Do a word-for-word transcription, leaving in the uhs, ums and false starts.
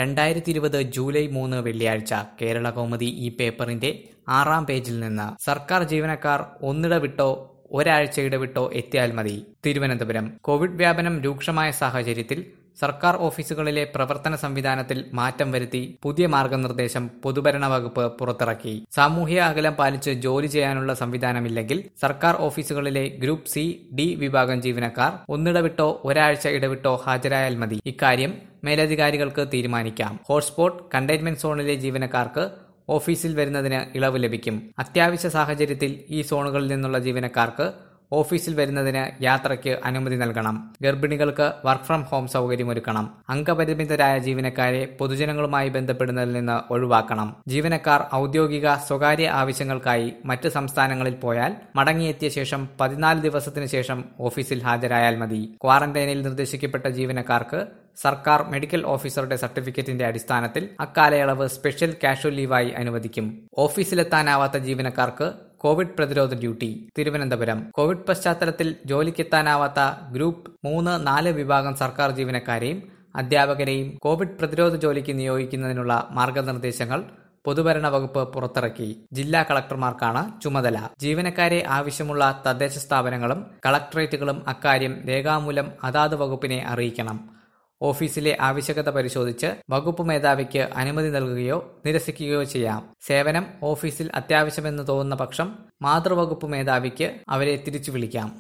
രണ്ടായിരത്തി ഇരുപത് ജൂലൈ മൂന്ന് വെള്ളിയാഴ്ച കേരള കൗമുദി ഈ പേപ്പറിന്റെ ആറാം പേജിൽ നിന്ന് സർക്കാർ ജീവനക്കാർ ഒന്നിട വിട്ടോ ഒരാഴ്ച ഇടവിട്ടോ എത്തിയാൽ മതി. തിരുവനന്തപുരം കോവിഡ് വ്യാപനം രൂക്ഷമായ സാഹചര്യത്തിൽ സർക്കാർ ഓഫീസുകളിലെ പ്രവർത്തന സംവിധാനത്തിൽ മാറ്റം വരുത്തി പുതിയ മാർഗനിർദ്ദേശം പൊതുഭരണ വകുപ്പ് പുറത്തിറക്കി. സാമൂഹ്യ അകലം പാലിച്ച് ജോലി ചെയ്യാനുള്ള സംവിധാനമില്ലെങ്കിൽ സർക്കാർ ഓഫീസുകളിലെ ഗ്രൂപ്പ് സി, ഡി വിഭാഗം ജീവനക്കാർ ഒന്നിടവിട്ടോ ഒരാഴ്ച ഇടവിട്ടോ ഹാജരായാൽ മതി. ഇക്കാര്യം മേലധികാരികൾക്ക് തീരുമാനിക്കാം. ഹോട്ട്സ്പോട്ട്, കണ്ടെയ്ൻമെന്റ് സോണിലെ ജീവനക്കാർക്ക് ഓഫീസിൽ വരുന്നതിന് ഇളവ് ലഭിക്കും. അത്യാവശ്യ സാഹചര്യത്തിൽ ഈ സോണുകളിൽ നിന്നുള്ള ജീവനക്കാർക്ക് ഓഫീസിൽ വരുന്നതിന് യാത്രയ്ക്ക് അനുമതി നൽകണം. ഗർഭിണികൾക്ക് വർക്ക് ഫ്രം ഹോം സൗകര്യമൊരുക്കണം. അംഗപരിമിതരായ ജീവനക്കാരെ പൊതുജനങ്ങളുമായി ബന്ധപ്പെടുന്നതിൽ നിന്ന് ഒഴിവാക്കണം. ജീവനക്കാർ ഔദ്യോഗിക, സ്വകാര്യ ആവശ്യങ്ങൾക്കായി മറ്റ് സംസ്ഥാനങ്ങളിൽ പോയാൽ മടങ്ങിയെത്തിയ ശേഷം പതിനാല് ദിവസത്തിനു ശേഷം ഓഫീസിൽ ഹാജരായാൽ മതി. ക്വാറന്റൈനിൽ നിർദ്ദേശിക്കപ്പെട്ട ജീവനക്കാർക്ക് സർക്കാർ മെഡിക്കൽ ഓഫീസറുടെ സർട്ടിഫിക്കറ്റിന്റെ അടിസ്ഥാനത്തിൽ അക്കാലയളവ് സ്പെഷ്യൽ കാഷ്വൽ ലീവായി അനുവദിക്കും. ഓഫീസിലെത്താനാവാത്ത ജീവനക്കാർക്ക് കോവിഡ് പ്രതിരോധ ഡ്യൂട്ടി. തിരുവനന്തപുരം കോവിഡ് പശ്ചാത്തലത്തിൽ ജോലിക്കെത്താനാവാത്ത ഗ്രൂപ്പ് മൂന്ന്, നാല് വിഭാഗം സർക്കാർ ജീവനക്കാരെയും അധ്യാപകരെയും കോവിഡ് പ്രതിരോധ ജോലിക്ക് നിയോഗിക്കുന്നതിനുള്ള മാർഗനിർദ്ദേശങ്ങൾ പൊതുഭരണ വകുപ്പ് പുറത്തിറക്കി. ജില്ലാ കളക്ടർമാർക്കാണ് ചുമതല. ജീവനക്കാരെ ആവശ്യമുള്ള തദ്ദേശ സ്ഥാപനങ്ങളും കളക്ടറേറ്റുകളും അക്കാര്യം രേഖാമൂലം അതാത് വകുപ്പിനെ അറിയിക്കണം. ഓഫീസിലെ ആവശ്യകത പരിശോധിച്ച് വകുപ്പ് മേധാവിക്ക് അനുമതി നൽകുകയോ നിരസിക്കുകയോ ചെയ്യാം. സേവനം ഓഫീസിൽ അത്യാവശ്യമെന്ന് തോന്നുന്ന പക്ഷം മാതൃവകുപ്പ് മേധാവിക്ക് അവരെ തിരിച്ചു വിളിക്കാം.